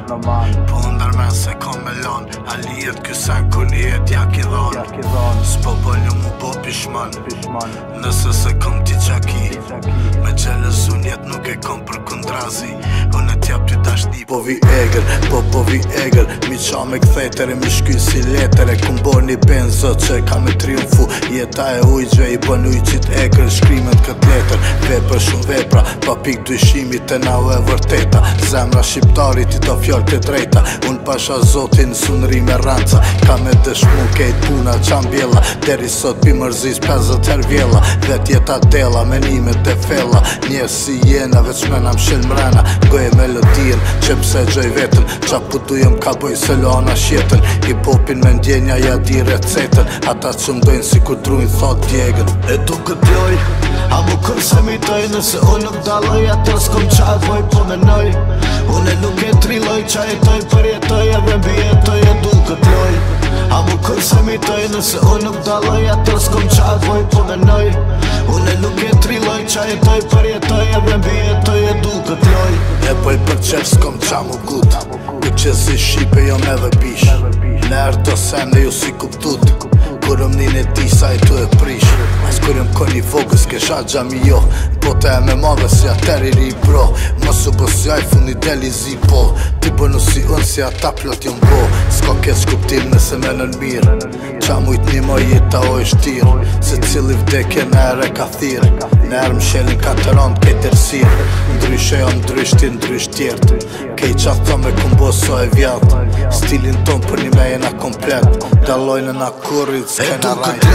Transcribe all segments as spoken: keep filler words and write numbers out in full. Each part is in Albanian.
Po ndërmen se kom me lan Alijet kysen kur një jet jak i dhan S'po bëllë mu bo pishman Nëse se kom ti qaki Me qeles unë jet nuk e kom për kundrazi Unë e t'jap ty dashni Po vi eger, po po vi eger Mi qa me kthejtere, mi shky si letere Kum bo një benzo që ka me triumfu Jeta e ujgjve i bën ujqit eger Shkrimet kët letër, vepër shumë vepra Pa pik dyshimi të na u e vërteta Zemra shqiptarit i të fjall të drejta Unë pasha zotin sun ri me ranca Ka me dëshmu kejt puna qan bjella Deri sot pi mërzis pesët her vjella Vet jeta dela, menimet e fella Nje si jena, veç me nam shil mrena Goje melodien, që pse gjoj vetën Qa pu dujem ka boj se lana shjetën Hip-hopin me ndjenja ja di recetën Ata që mdojnë si ku drujnë thot djegën E du kët loj, a mu kër se mi toj Nëse unë nuk daloj, atër s'kom qa voj po menoj Unë nuk e triloj, qa jetoj për jetoj Edhe mbi jetoj e du kët loj A mu kër se mi toj, nëse unë nuk daloj Atër s'kom qa voj po menoj Unë nuk e triloj, qa jetoj për jetoj Edhe mbi jetoj e du kët loj E poj për qef s'kom qa mu gut Ku që si Shqipe jo me dhe bish Në erë të sem dhe ju si kuptut Kur ëm njën e ti sa i tu e prish Mas kur ëm koni vogës kesha gjami jo Po të e me madhe si ater i ri bro Mosu bo si aj fundi deli zi po Ti bënu si unë si ata plot jon bo S'ka keq kuptim nëse me nën mirë Qa mujt një moj jeta o i shtirë Se cili vdekje në ere ka thirë Në erë mshelin ka të rand kej tërsirë Ndryshe jo ndryshti ndrysh tjertë Kej qa thome kumbo so e vjatë Stilin ton për një me jena komplet Dalojnë na kurit s'kena rajt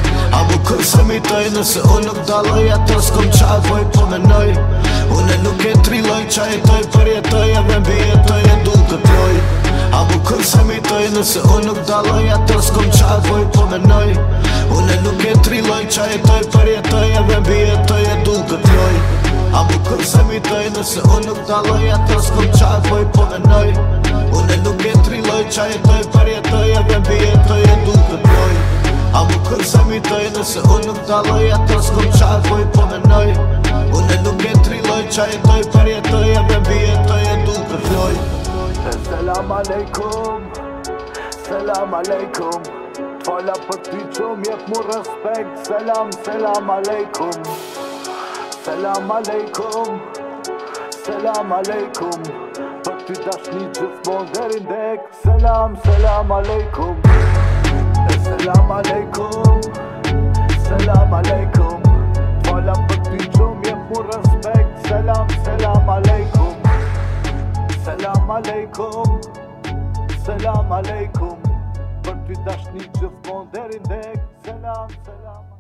A mu kër se mi toj, nëse unë nuk daloj Atër s'kom qa voj po menoj Unë nuk e triloj, qa jetoj për jetoj Edhe mbi jetoj e du kët loj A mu kër se mi toj, nëse unë nuk daloj Atër s'kom qa voj po menoj Unë nuk e triloj, qa jetoj për jetoj Edhe mbi jetoj e du kët loj A mu kër se mi toj, nëse unë nuk daloj Atër s'kom qa voj po menoj Unë nuk e triloj, qa jetoj për jetoj Edhe mbi jetoj e du kët loj A mu kër se mi toj, nëse unë nuk daloj Atër s'kom qa voj po menoj Unë nuk e triloj, qa jetoj për jetoj Edhe mbi jetoj e du kët loj Selam aleikum, selam aleikum T'fala për ty që m'jep mu respekt Selam, selam aleikum Selam aleikum, selam aleikum Për ty dashni gjithmon deri ndek Selam, selam aleikum Selam aleikum, selam aleikum T'fala për ty që m'jep mu respekt Selam, selam aleikum Selam aleikum, selam aleikum Për ty dashni gjithmon deri ndek Selam, selam